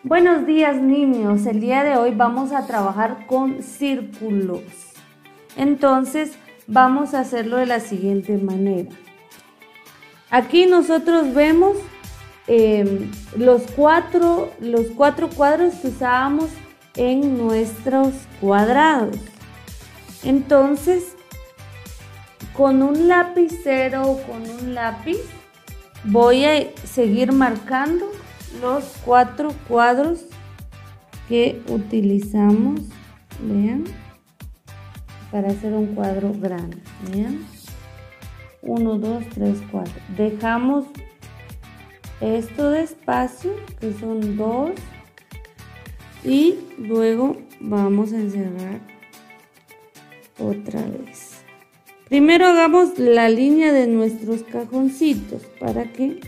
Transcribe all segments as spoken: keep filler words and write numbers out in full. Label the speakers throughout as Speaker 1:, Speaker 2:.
Speaker 1: Buenos días, niños, el día de hoy vamos a trabajar con círculos. Entonces vamos a hacerlo de la siguiente manera. Aquí nosotros vemos eh, los, cuatro, los cuatro cuadros que usábamos en nuestros cuadrados. Entonces, con un lapicero o con un lápiz voy a seguir marcando los cuatro cuadros que utilizamos, vean, para hacer un cuadro grande. Vean, uno, dos, tres, cuatro. Dejamos esto de espacio, que son dos, y luego vamos a encerrar otra vez. Primero hagamos la línea de nuestros cajoncitos para que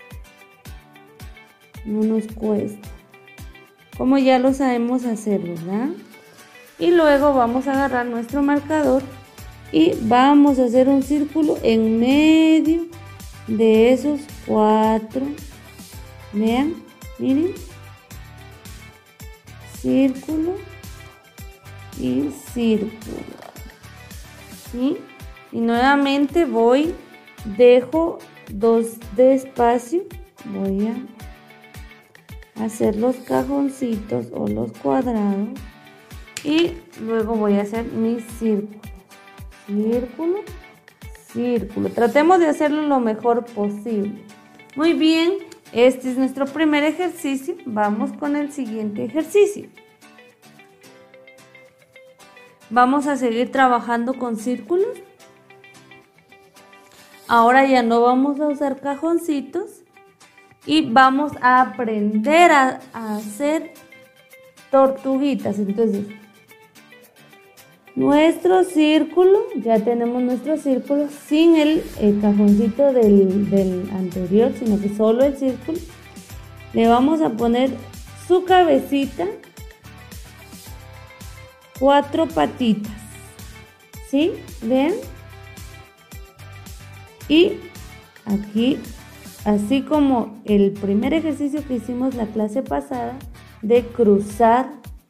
Speaker 1: no nos cueste, como ya lo sabemos hacer, ¿verdad? Y luego vamos a agarrar nuestro marcador y vamos a hacer un círculo en medio de esos cuatro. Vean, miren, círculo y círculo, ¿sí? Y nuevamente voy, dejo dos de espacio, voy a hacer los cajoncitos o los cuadrados y luego voy a hacer mis círculos, círculo, círculo. Tratemos de hacerlo lo mejor posible. Muy bien, este es nuestro primer ejercicio. Vamos con el siguiente ejercicio. Vamos a seguir trabajando con círculos. Ahora ya no vamos a usar cajoncitos y vamos a aprender a, a hacer tortuguitas. Entonces, nuestro círculo, ya tenemos nuestro círculo sin el, el cajoncito del, del anterior, sino que solo el círculo. Le vamos a poner su cabecita, cuatro patitas, ¿sí? ¿Ven? Y aquí, así como el primer ejercicio que hicimos la clase pasada, de cruzar,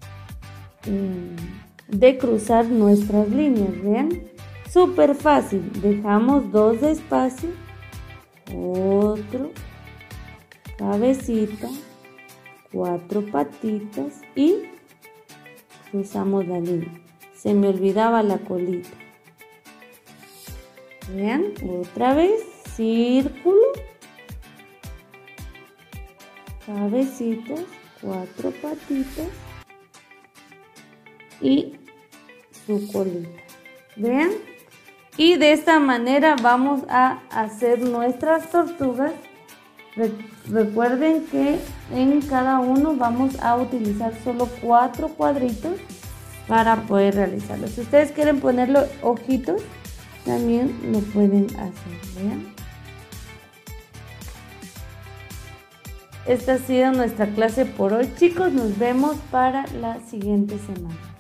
Speaker 1: de cruzar nuestras líneas, vean, súper fácil. Dejamos dos de espacio, otro, cabecita, cuatro patitas y cruzamos la línea. Se me olvidaba la colita. Vean, otra vez, círculo, cabecitas, cuatro patitas y su colita. Vean, y de esta manera vamos a hacer nuestras tortugas. Recuerden que en cada uno vamos a utilizar solo cuatro cuadritos para poder realizarlo. Si ustedes quieren ponerle ojitos, también lo pueden hacer. Vean. Esta ha sido nuestra clase por hoy, chicos. Nos vemos para la siguiente semana.